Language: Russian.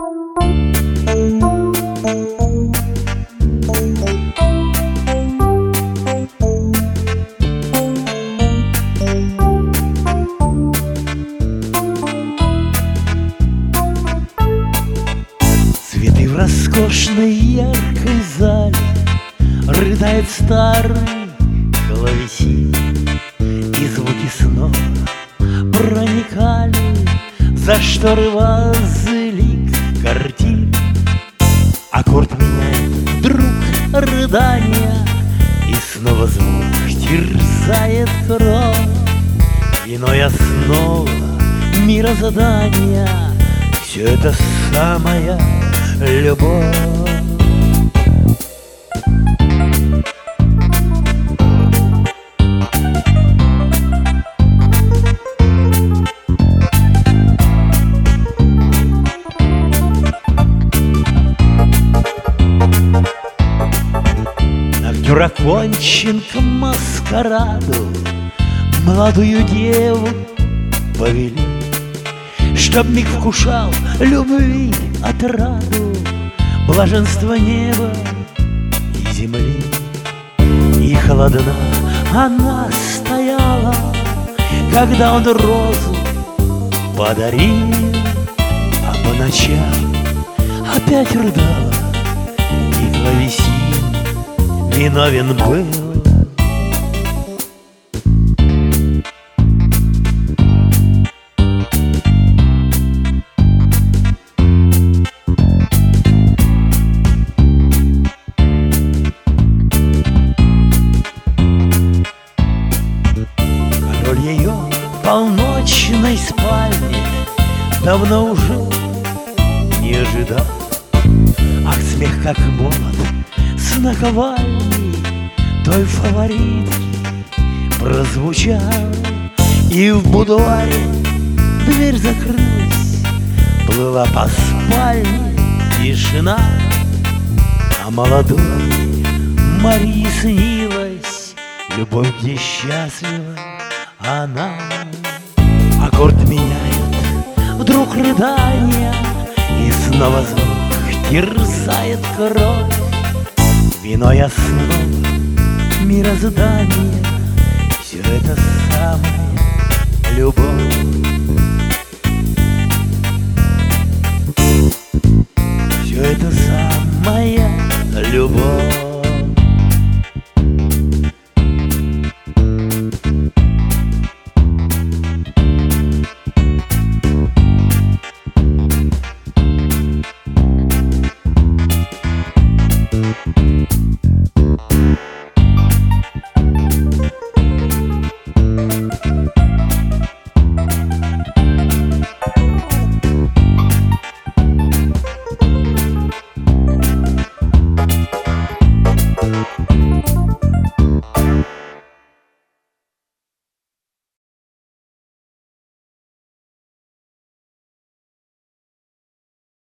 Цветы в роскошной яркой зале, рыдает старый клавесин, и звуки снова проникали за шторы вазы картин. Аккорд меняет вдруг рыдания, и снова звук терзает кровь. Иной основа мирозадания — все это самая любовь. Актер окончен к маскараду, молодую деву повели, чтоб миг вкушал любви отраду, блаженство неба и земли. И холодна она стояла, когда он розу подарил, а по ночам опять рыдала, и клавесин виновен был. Король ее полночной спальни давно уже не ожидал. Ах, смех как молод с наковальни той фаворитки прозвучал, и в будуаре дверь закрылась, плыла по спальне тишина, а молодой Марии снилась любовь, где счастлива она. Аккорд меняет вдруг рыдания, и снова звук терзает кровь. Виной основа мироздания — все это самая любовь.